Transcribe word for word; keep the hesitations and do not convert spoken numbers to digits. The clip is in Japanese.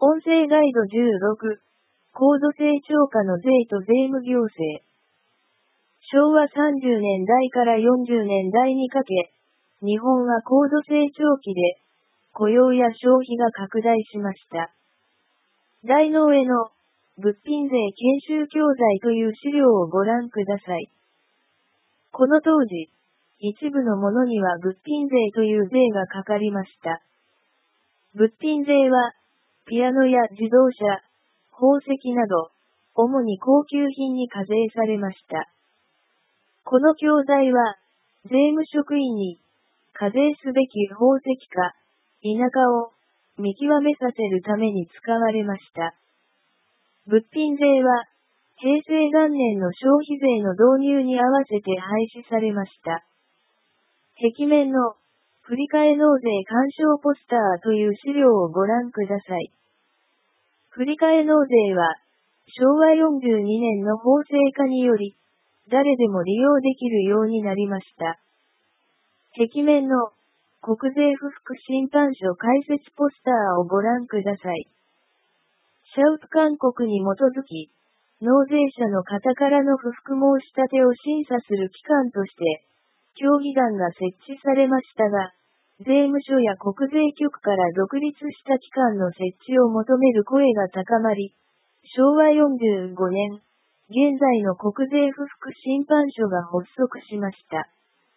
音声ガイドじゅうろく、高度成長下の税と税務行政。しょうわさんじゅうねんだいからよんじゅうねんだいにかけ、日本は高度成長期で、雇用や消費が拡大しました。題の上の、物品税研修教材という資料をご覧ください。この当時、一部のものには物品税という税がかかりました。物品税は、ピアノや自動車、宝石など、主に高級品に課税されました。この教材は、税務職員に、課税すべき宝石か、否かを、見極めさせるために使われました。物品税は、平成元年の消費税の導入に合わせて廃止されました。壁面の、振替納税干渉ポスターという資料をご覧ください。振替納税は、しょうわよんじゅうにねんの法制化により、誰でも利用できるようになりました。壁面の、国税不服審判所解説ポスターをご覧ください。社ウプ勧告に基づき、納税者の方からの不服申し立てを審査する機関として、協議団が設置されましたが、税務署や国税局から独立した機関の設置を求める声が高まり、しょうわよんじゅうごねん、現在の国税不服審判所が発足しました。